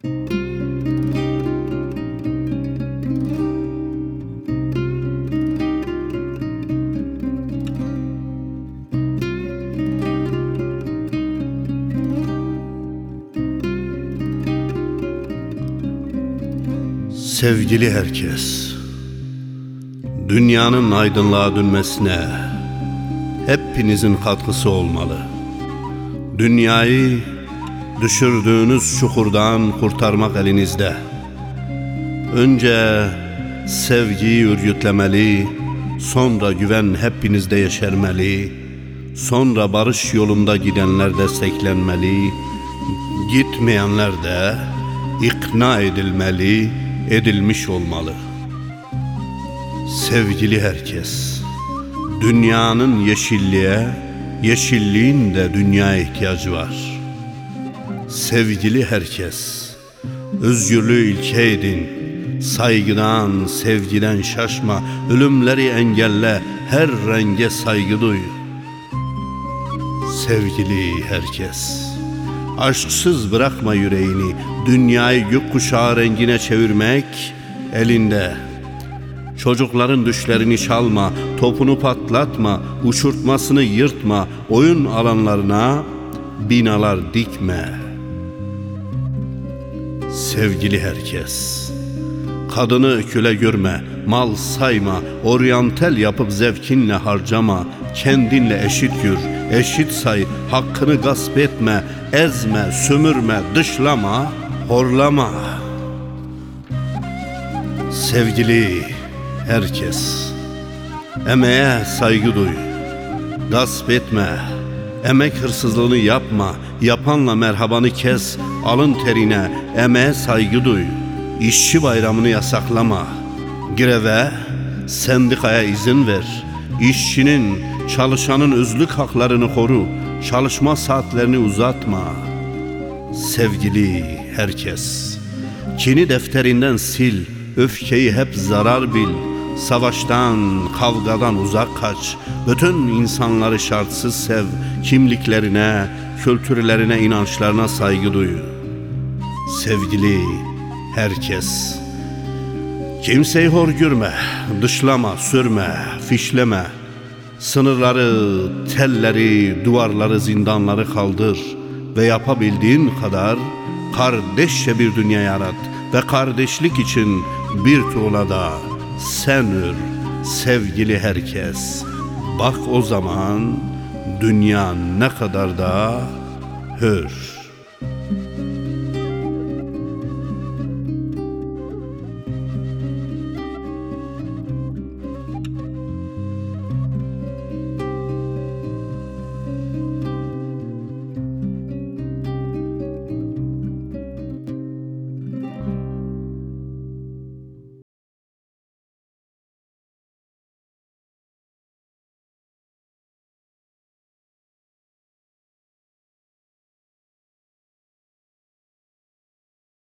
Sevgili herkes, dünyanın aydınlığa dönmesine hepinizin katkısı olmalı. Dünyayı düşürdüğünüz çukurdan kurtarmak elinizde. Önce sevgiyi örgütlemeli, sonra güven hepinizde yeşermeli, sonra barış yolunda gidenler desteklenmeli, gitmeyenler de ikna edilmeli, edilmiş olmalı. Sevgili herkes, dünyanın yeşilliğe, yeşilliğin de dünyaya ihtiyacı var. Sevgili herkes, özgürlüğü ilke edin, saygıdan, sevgiden şaşma, ölümleri engelle, her renge saygı duy. Sevgili herkes, aşksız bırakma yüreğini, dünyayı gökkuşağı rengine çevirmek elinde. Çocukların düşlerini çalma, topunu patlatma, uçurtmasını yırtma, oyun alanlarına binalar dikme. Sevgili herkes, kadını köle görme, mal sayma, oryantal yapıp zevkinle harcama, kendinle eşit gör, eşit say, hakkını gasp etme, ezme, sömürme, dışlama, horlama. Sevgili herkes, emeğe saygı duy, gasp etme, emek hırsızlığını yapma, yapanla merhabanı kes, alın terine, emeğe saygı duy, işçi bayramını yasaklama, greve, sendikaya izin ver, işçinin, çalışanın özlük haklarını koru, çalışma saatlerini uzatma. Sevgili herkes, kini defterinden sil, öfkeyi hep zarar bil, savaştan, kavgadan uzak kaç, bütün insanları şartsız sev, kimliklerine, kültürlerine, inançlarına saygı duy. Sevgili herkes, kimseyi hor görme, dışlama, sürme, fişleme, sınırları, telleri, duvarları, zindanları kaldır ve yapabildiğin kadar kardeşçe bir dünya yarat ve kardeşlik için bir tuğla da sen ör. Sevgili herkes, bak o zaman dünya ne kadar da hür.